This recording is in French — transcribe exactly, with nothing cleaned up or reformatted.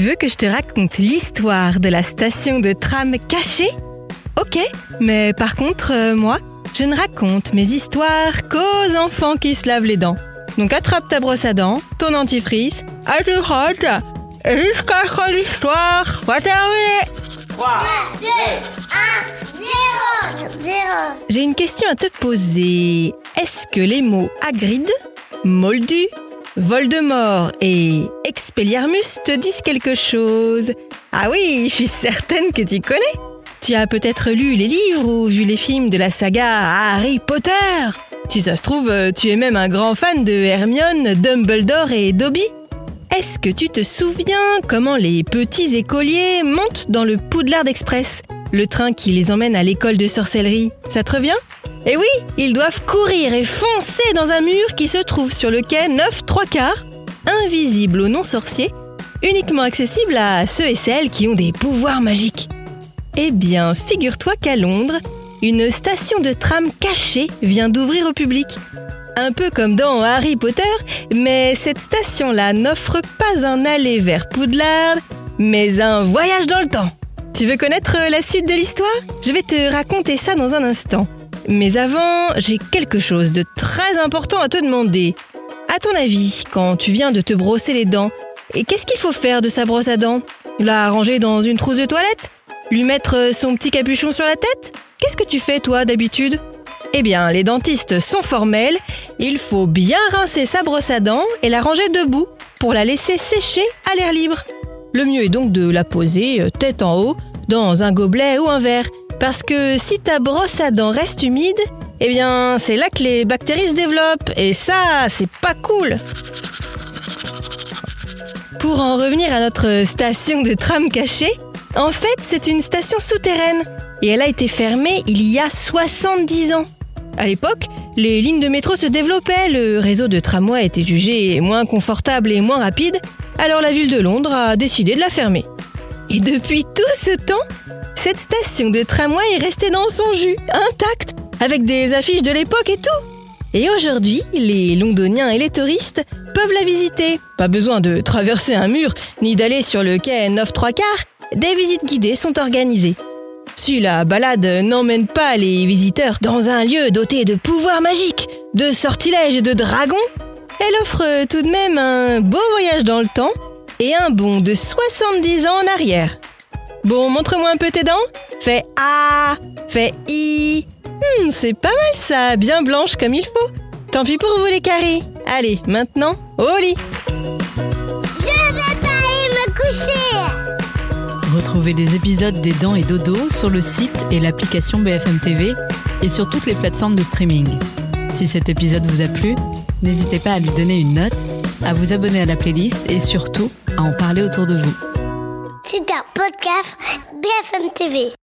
veux que je te raconte l'histoire de la station de tram cachée ? Ok, mais par contre, euh, moi, je ne raconte mes histoires qu'aux enfants qui se lavent les dents. Donc attrape ta brosse à dents, ton dentifrice, à tu rotes, et jusqu'à ce que l'histoire soit terminée. trois, deux, un, zéro, zéro. J'ai une question à te poser. Est-ce que les mots Hagrid, Moldu, Voldemort et Expelliarmus te disent quelque chose ? Ah oui, je suis certaine que tu connais. Tu as peut-être lu les livres ou vu les films de la saga Harry Potter. Si ça se trouve, tu es même un grand fan de Hermione, Dumbledore et Dobby. Est-ce que tu te souviens comment les petits écoliers montent dans le Poudlard Express, le train qui les emmène à l'école de sorcellerie ? Ça te revient ? Eh oui, ils doivent courir et foncer dans un mur qui se trouve sur le quai neuf trois quarts, invisible aux non-sorciers, uniquement accessible à ceux et celles qui ont des pouvoirs magiques. Eh bien, figure-toi qu'à Londres, une station de tram cachée vient d'ouvrir au public. Un peu comme dans Harry Potter, mais cette station-là n'offre pas un aller vers Poudlard, mais un voyage dans le temps. Tu veux connaître la suite de l'histoire ? Je vais te raconter ça dans un instant. Mais avant, j'ai quelque chose de très important à te demander. À ton avis, quand tu viens de te brosser les dents, et qu'est-ce qu'il faut faire de sa brosse à dents ? La ranger dans une trousse de toilette ? Lui mettre son petit capuchon sur la tête ? Qu'est-ce que tu fais, toi, d'habitude ? Eh bien, les dentistes sont formels. Il faut bien rincer sa brosse à dents et la ranger debout pour la laisser sécher à l'air libre. Le mieux est donc de la poser tête en haut dans un gobelet ou un verre. Parce que si ta brosse à dents reste humide, eh bien, c'est là que les bactéries se développent. Et ça, c'est pas cool. Pour en revenir à notre station de tram cachée, en fait, c'est une station souterraine et elle a été fermée il y a soixante-dix ans. À l'époque, les lignes de métro se développaient, le réseau de tramway était jugé moins confortable et moins rapide, alors la ville de Londres a décidé de la fermer. Et depuis tout ce temps, cette station de tramway est restée dans son jus, intacte, avec des affiches de l'époque et tout. Et aujourd'hui, les Londoniens et les touristes peuvent la visiter. Pas besoin de traverser un mur, ni d'aller sur le quai neuf trois quarts. Des visites guidées sont organisées. Si la balade n'emmène pas les visiteurs dans un lieu doté de pouvoirs magiques, de sortilèges et de dragons, elle offre tout de même un beau voyage dans le temps et un bond de soixante-dix ans en arrière. Bon, montre-moi un peu tes dents. Fais A, fais I. Hmm, c'est pas mal ça, bien blanche comme il faut. Tant pis pour vous les caries. Allez, maintenant, au lit. Je vais pas aller me coucher. Retrouvez les épisodes des Dents et Dodo sur le site et l'application B F M T V et sur toutes les plateformes de streaming. Si cet épisode vous a plu, n'hésitez pas à lui donner une note, à vous abonner à la playlist et surtout à en parler autour de vous. C'est un podcast B F M T V.